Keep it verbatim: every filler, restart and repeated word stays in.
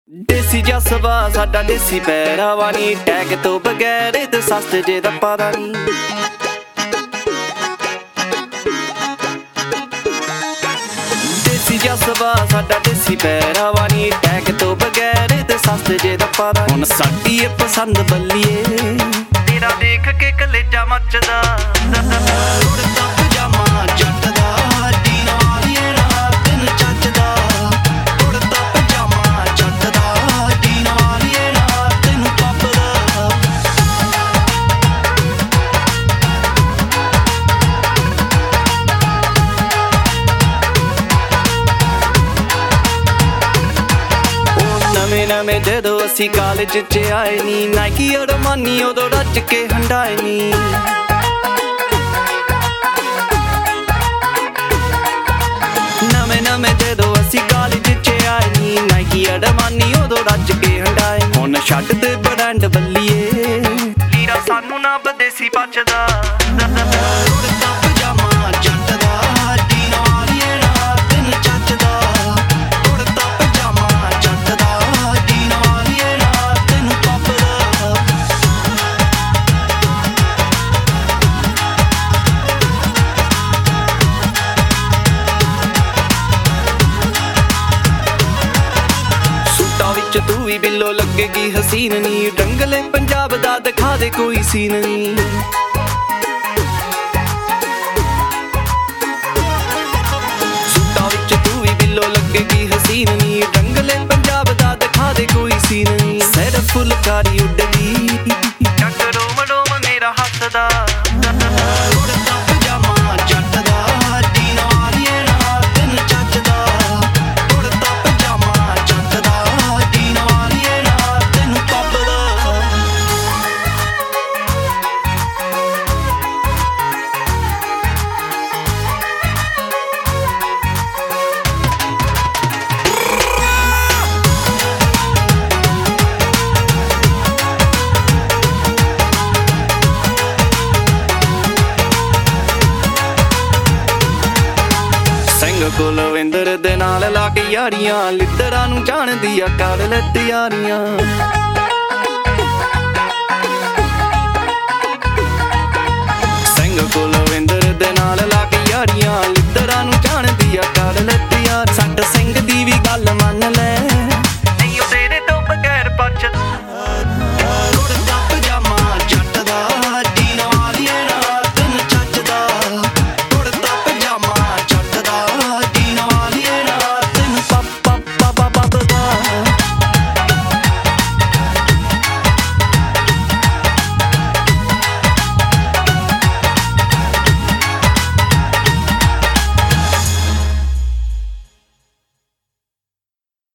ਦੇਸੀ ਜਸਵਾ ਸਾਡਾ ਦੇਸੀ ਪਹਿਰਾਵਾ ਨੀ, ਟੈਗ ਤੋਂ ਬਗੈਰ ਤੇ ਸਸਤੇ ਜੇ ਦਾ ਪਤਾ ਨੀ। ਦੇਸੀ ਜਸਵਾ ਸਾਡਾ ਦੇਸੀ ਪਹਿਰਾਵਾ ਨੀ, ਟੈਗ ਤੋਂ ਬਗੈਰ ਤੇ ਸਸਤੇ ਜੇ ਦਾ ਪਤਾ। ਹੁਣ ਸਾਡੀ ਏ ਪਸੰਦ ਬੱਲੀਏ, ਤੇਰਾ ਦੇਖ ਕੇ ਕਲੇਜਾ ਮੱਚਦਾ। ਉੜਦਾ ਪਜਾਮਾ ਜੱਟ ਦਾ, ਜੀਨ ਵਾਲੀਏ ਰਾਤ ਨੂੰ ਚੱਜਦਾ। ਉੜਦਾ ਪਜਾਮਾ ਜੱਟ ਦਾ, ਜੀਨ ਵਾਲੀਏ ਰਾਤ ਨੂੰ ਪੱਬਦਾ। ਨਵੇਂ ਨਵੇਂ ਜਦੋਂ ਅਸੀਂ ਕਾਲਜ ਚ ਆਏ ਨੀ, ਨਾਈਕੀ ਅਰਮਾਨੀ ਉਦੋਂ ਰੱਜ ਕੇ ਹੰਡਾਏ ਨੀ। ਨਵੇਂ ਨਵੇਂ ਜਦੋਂ ਅਸੀਂ ਕਾਲਜ ਚ ਆਏ ਨੀ, ਨਾਈਕੀ ਅਰਮਾਨੀ ਉਦੋਂ ਰੱਜ ਕੇ ਹੰਡਾਏ। ਹੁਣ ਛੱਡ ਤੇ ਬ੍ਰਾਂਡ ਬੱਲੀਏ, ਲੀਰਾ ਸਾਨੂੰ ਨਾ ਬਦੇਸੀ ਪਚਦਾ। ਉੜਦਾ ਪਜਾਮਾ ਜੱਟ ਦਾ, ਜੀਨ ਵਾਲੀਏ ਰਾਤ ਨੂੰ ਚੱਜਦਾ। ਉੜਦਾ ਪਜਾਮਾ ਜੱਟ ਦਾ, ਜੀਨ ਵਾਲੀਏ ਰਾਤ ਨੂੰ ਪੱਬਦਾ। ਸੂਟਾਂ ਵਿੱਚ ਤੂੰ ਵੀ ਬਿੱਲੋ ਲੱਗੇਗੀ ਹਸੀਨ ਨੀ, ਡੰਗਲੇ ਪੰਜਾਬ ਦਾ ਦਿਖਾ ਦੇ ਕੋਈ ਸੀਨ ਨੀ। ਸੂਟਾਂ ਵਿੱਚ ਤੂੰ ਵੀ ਬਿੱਲੋ ਲੱਗੇਗੀ ਹਸੀਨ ਨੀ, ਡੰਗਲੇ ਪੰਜਾਬ ਦਾ ਦਿਖਾ ਦੇ ਕੋਈ ਸੀਨ ਨੀ। ਸਿਰ ਫੁਲਕਾਰੀ ਉੱਡਦੀ, ਜੱਟ ਰੋਮ ਰੋਮ ਮੇਰਾ ਹੱਸਦਾ। ਉੜਦਾ ਪਜਾਮਾ ਜੱਟ ਦਾ, ਜੀਨ ਵਾਲੀਏ ਰਾਤ ਨੂੰ ਚੱਜਦਾ। ਉੜਦਾ ਪਜਾਮਾ ਜੱਟ ਦਾ, ਜੀਨ ਵਾਲੀਏ ਰਾਤ ਨੂੰ ਪੱਬਦਾ। ਸਿੰਘ ਕੁਲਵਿੰਦਰ ਦੇ ਨਾਲ ਲਾ ਕੇ ਯਾਰੀਆਂ, ਲਿੱਤਰਾਂ ਨੂੰ ਜਾਣਦੀ ਆ ਕਰ ਲੈ ਤਿਆਰੀਆਂ। ਸਿੰਘ ਕੁਲਵਿੰਦਰ ਦੇ ਨਾਲ ਲਾ ਕੇ ਯਾਰੀਆਂ, ਲਿੱਤਰਾਂ ਨੂੰ ਜਾਣਦੀ ਆ ਕਰ ਲੈ